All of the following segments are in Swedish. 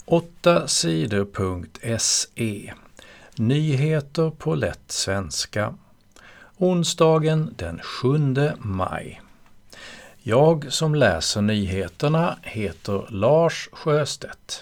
8sidor.se. Nyheter på lätt svenska. Onsdagen den 7 maj. Jag som läser nyheterna heter Lars Sjöstedt.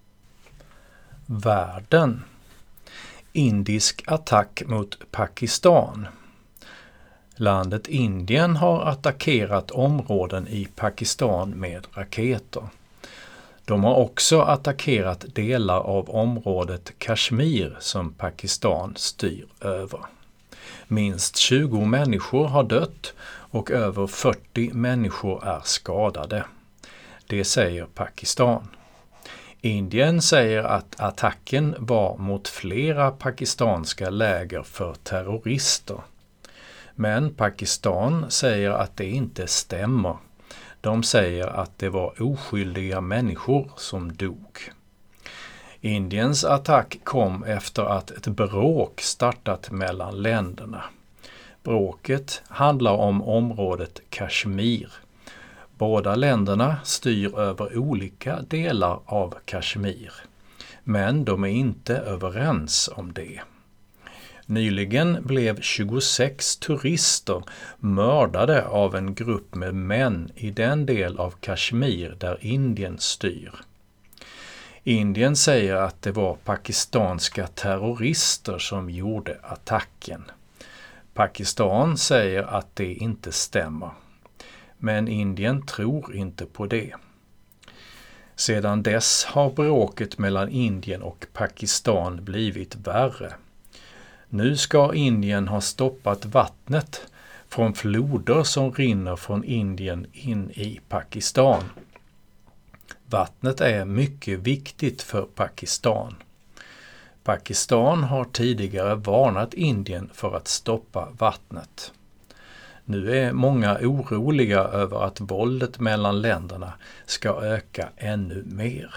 Världen. Indisk attack mot Pakistan. Landet Indien har attackerat områden i Pakistan med raketer. De har också attackerat delar av området Kashmir som Pakistan styr över. Minst 20 människor har dött och över 40 människor är skadade. Det säger Pakistan. Indien säger att attacken var mot flera pakistanska läger för terrorister. Men Pakistan säger att det inte stämmer. De säger att det var oskyldiga människor som dog. Indiens attack kom efter att ett bråk startat mellan länderna. Bråket handlar om området Kashmir. Båda länderna styr över olika delar av Kashmir. Men de är inte överens om det. Nyligen blev 26 turister mördade av en grupp med män i den del av Kashmir där Indien styr. Indien säger att det var pakistanska terrorister som gjorde attacken. Pakistan säger att det inte stämmer. Men Indien tror inte på det. Sedan dess har bråket mellan Indien och Pakistan blivit värre. Nu ska Indien ha stoppat vattnet från floder som rinner från Indien in i Pakistan. Vattnet är mycket viktigt för Pakistan. Pakistan har tidigare varnat Indien för att stoppa vattnet. Nu är många oroliga över att våldet mellan länderna ska öka ännu mer.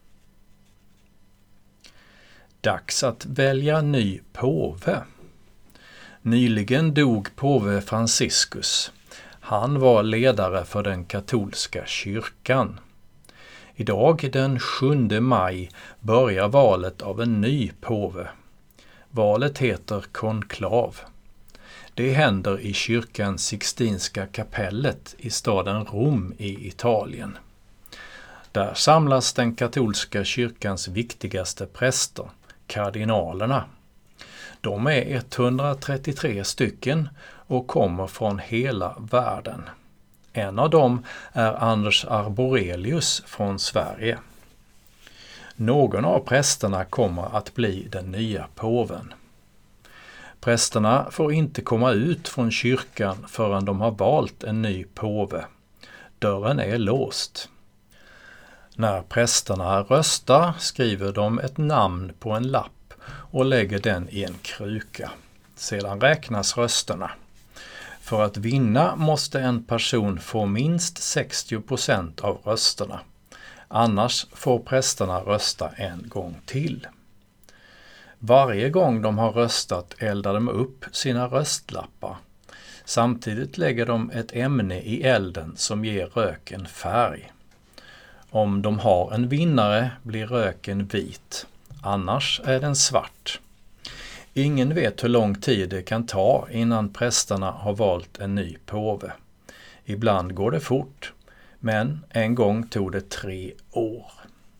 Dags att välja ny påve. Nyligen dog påve Franciscus. Han var ledare för den katolska kyrkan. Idag den 7 maj börjar valet av en ny påve. Valet heter konklav. Det händer i kyrkan Sixtinska kapellet i staden Rom i Italien. Där samlas den katolska kyrkans viktigaste präster, kardinalerna. De är 133 stycken och kommer från hela världen. En av dem är Anders Arborelius från Sverige. Någon av prästerna kommer att bli den nya påven. Prästerna får inte komma ut från kyrkan förrän de har valt en ny påve. Dörren är låst. När prästerna röstar skriver de ett namn på en lapp och lägger den i en kruka. Sedan räknas rösterna. För att vinna måste en person få minst 60% av rösterna. Annars får prästerna rösta en gång till. Varje gång de har röstat eldar de upp sina röstlappar. Samtidigt lägger de ett ämne i elden som ger röken färg. Om de har en vinnare blir röken vit, annars är den svart. Ingen vet hur lång tid det kan ta innan prästerna har valt en ny påve. Ibland går det fort, men en gång tog det 3 år.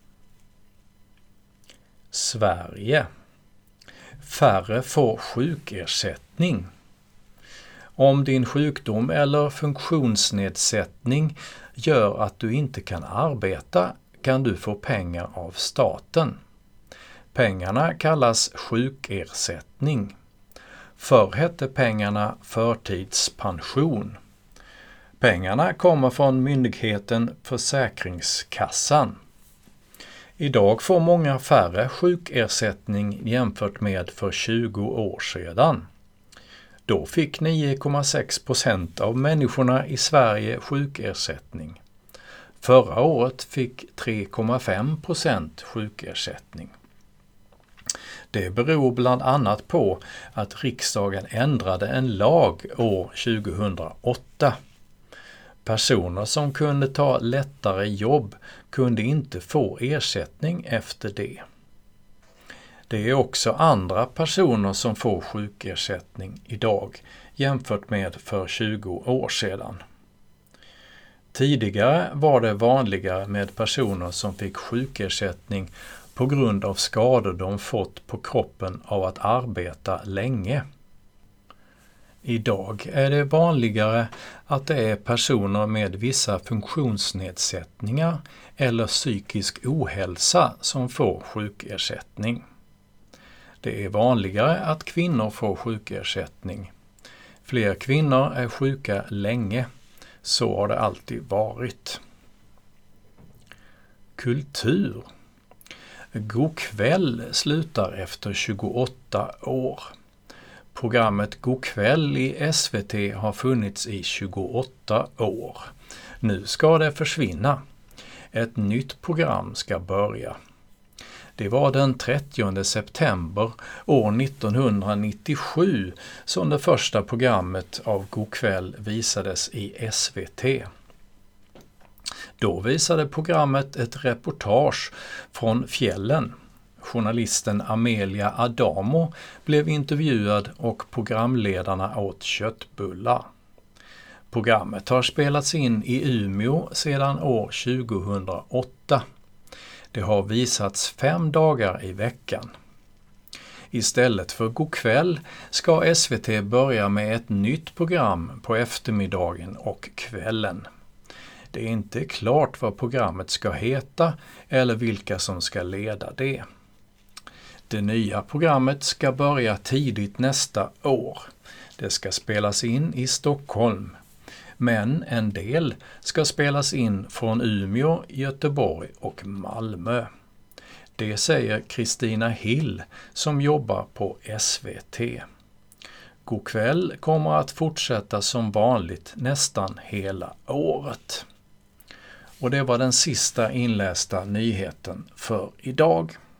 Sverige. Färre får sjukersättning. Om din sjukdom eller funktionsnedsättning gör att du inte kan arbeta kan du få pengar av staten. Pengarna kallas sjukersättning. Förr hette pengarna förtidspension. Pengarna kommer från myndigheten Försäkringskassan. Idag får många färre sjukersättning jämfört med för 20 år sedan. Då fick 9,6% av människorna i Sverige sjukersättning. Förra året fick 3,5% sjukersättning. Det beror bland annat på att riksdagen ändrade en lag år 2008. Personer som kunde ta lättare jobb kunde inte få ersättning efter det. Det är också andra personer som får sjukersättning idag jämfört med för 20 år sedan. Tidigare var det vanligare med personer som fick sjukersättning på grund av skador de fått på kroppen av att arbeta länge. Idag är det vanligare att det är personer med vissa funktionsnedsättningar eller psykisk ohälsa som får sjukersättning. Det är vanligare att kvinnor får sjukersättning. Fler kvinnor är sjuka länge. Så har det alltid varit. Kultur. Go'kväll slutar efter 28 år. Programmet Go'kväll i SVT har funnits i 28 år. Nu ska det försvinna. Ett nytt program ska börja. Det var den 30 september år 1997 som det första programmet av Go'kväll visades i SVT. Då visade programmet ett reportage från fjällen. Journalisten Amelia Adamo blev intervjuad och programledarna åt köttbullar. Programmet har spelats in i Umeå sedan år 2008. Det har visats 5 dagar i veckan. Istället för Go'kväll ska SVT börja med ett nytt program på eftermiddagen och kvällen. Det är inte klart vad programmet ska heta eller vilka som ska leda det. Det nya programmet ska börja tidigt nästa år. Det ska spelas in i Stockholm. Men en del ska spelas in från Umeå, Göteborg och Malmö. Det säger Kristina Hill som jobbar på SVT. Go'kväll kommer att fortsätta som vanligt nästan hela året. Och det var den sista inlästa nyheten för idag.